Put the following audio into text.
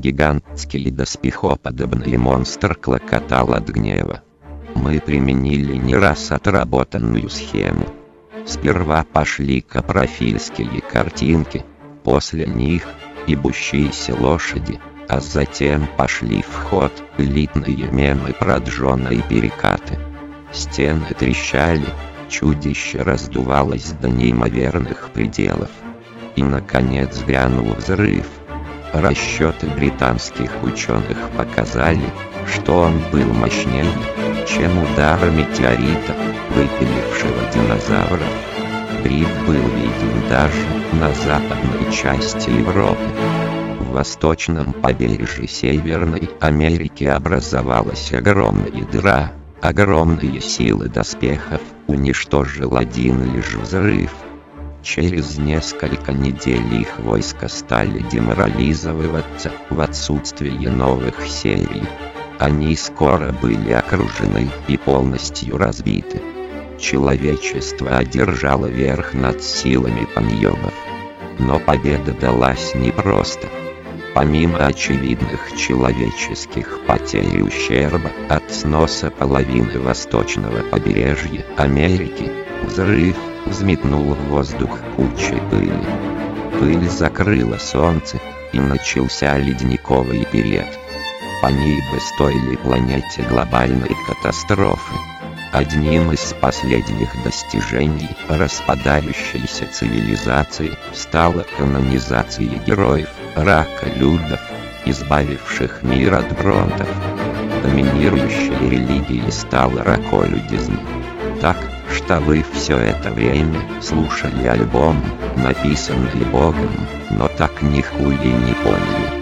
Гигантский доспехоподобный монстр клокотал от гнева. Мы применили не раз отработанную схему. Сперва пошли копрофильские картинки, после них ебущиеся лошади, а затем пошли в ход элитные мемы про Джона и перекаты. Стены трещали, чудище раздувалось до неимоверных пределов. И наконец грянул взрыв. Расчеты британских ученых показали, что он был мощнее, чем удар метеорита, выпилившего динозавров. Гриб был виден даже на западной части Европы. В восточном побережье Северной Америки образовалась огромная дыра. Огромные силы доспехов уничтожил один лишь взрыв. Через несколько недель их войска стали деморализовываться в отсутствие новых серий. Они скоро были окружены и полностью разбиты. Человечество одержало верх над силами паньёбов. Но победа далась непросто. Помимо очевидных человеческих потерь и ущерба от сноса половины восточного побережья Америки, взрыв взметнул в воздух кучи пыли. Пыль закрыла солнце, и начался ледниковый период. Паньёбы стоили планете глобальной катастрофы. Одним из последних достижений распадающейся цивилизации стала канонизация героев раколюдов, избавивших мир от бронтов. Доминирующей религией стал раколюдизм. Так что вы все это время слушали альбом, написанный Богом, но так нихуя не поняли.